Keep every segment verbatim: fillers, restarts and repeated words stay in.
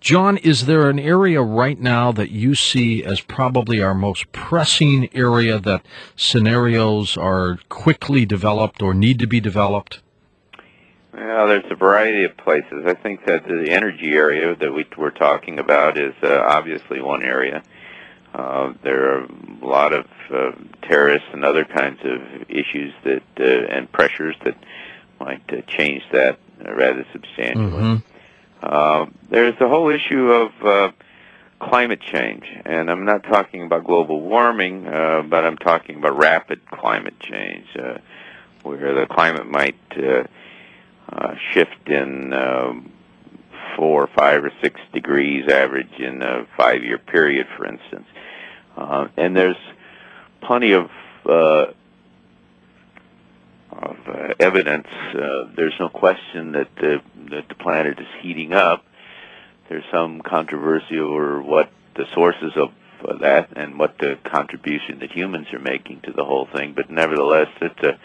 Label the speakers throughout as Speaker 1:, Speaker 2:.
Speaker 1: John, is there an area right now that you see as probably our most pressing area that scenarios are quickly developed or need to be developed?
Speaker 2: Well, there's a variety of places. I think that the energy area that we were talking about is uh, obviously one area. Uh, there are a lot of uh, terrorists and other kinds of issues that uh, and pressures that might uh, change that uh, rather substantially.
Speaker 1: Mm-hmm.
Speaker 2: Uh, there's the whole issue of uh, climate change, and I'm not talking about global warming, uh, but I'm talking about rapid climate change, uh, where the climate might uh, uh, shift in uh, four, five, or six degrees average in a five-year period, for instance. Uh, and there's plenty of uh, of uh, evidence. Uh, there's no question that the, that the planet is heating up. There's some controversy over what the sources of uh, that and what the contribution that humans are making to the whole thing. But nevertheless, it's a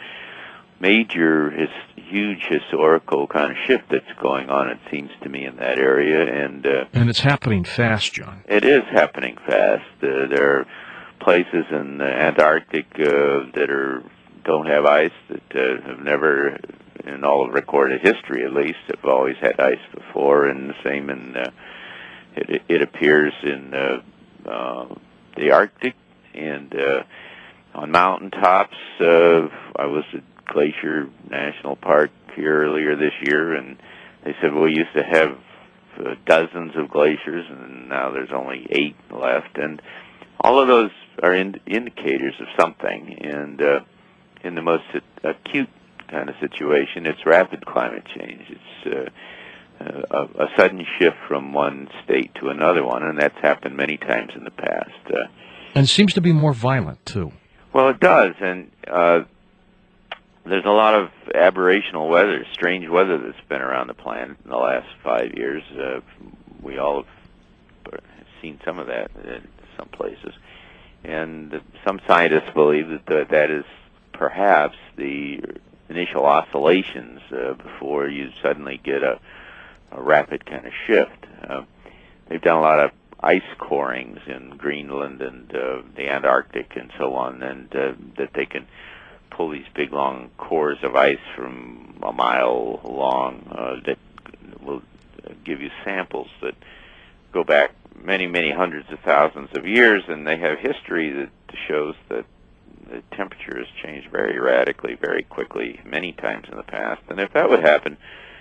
Speaker 2: major, his, huge historical kind of shift that's going on, it seems to me, in that area. And uh,
Speaker 1: and it's happening fast, John.
Speaker 2: It is happening fast. Uh, there are places in the Antarctic uh, that are don't have ice, that uh, have never, in all of recorded history at least, have always had ice before, and the same in, uh, it, it appears in uh, uh, the Arctic, and uh, on mountaintops. Uh, I was at Glacier National Park here earlier this year, and they said, well, we used to have uh, dozens of glaciers, and now there's only eight left, and all of those are in, indicators of something, and uh, in the most acute kind of situation, it's rapid climate change. It's uh, a, a sudden shift from one state to another one, and that's happened many times in the past. Uh,
Speaker 1: and seems to be more violent, too.
Speaker 2: Well, it does, and uh, there's a lot of aberrational weather, strange weather that's been around the planet in the last five years. Uh, we all have seen some of that in some places. And some scientists believe that the, that is perhaps the initial oscillations uh, before you suddenly get a, a rapid kind of shift. Uh, they've done a lot of ice corings in Greenland and uh, the Antarctic and so on, and uh, that they can pull these big long cores of ice from a mile long uh, that will give you samples that go back many, many hundreds of thousands of years, and they have history that shows that the temperature has changed very radically, very quickly, many times in the past. And if that would happen,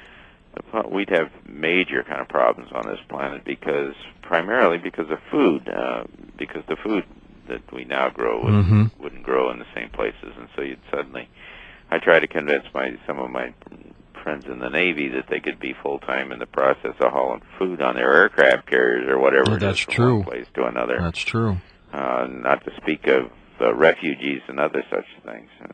Speaker 2: we'd have major kind of problems on this planet, because primarily because of food, uh, because the food that we now grow would,
Speaker 1: mm-hmm.
Speaker 2: wouldn't grow in the same places, and so you'd suddenly. I try to convince my some of my friends in the Navy that they could be full time in the process of hauling food on their aircraft carriers or whatever.
Speaker 1: Oh,
Speaker 2: it
Speaker 1: that's
Speaker 2: is, from
Speaker 1: true.
Speaker 2: One place to another.
Speaker 1: That's true.
Speaker 2: Uh, not to speak of uh, refugees and other such things.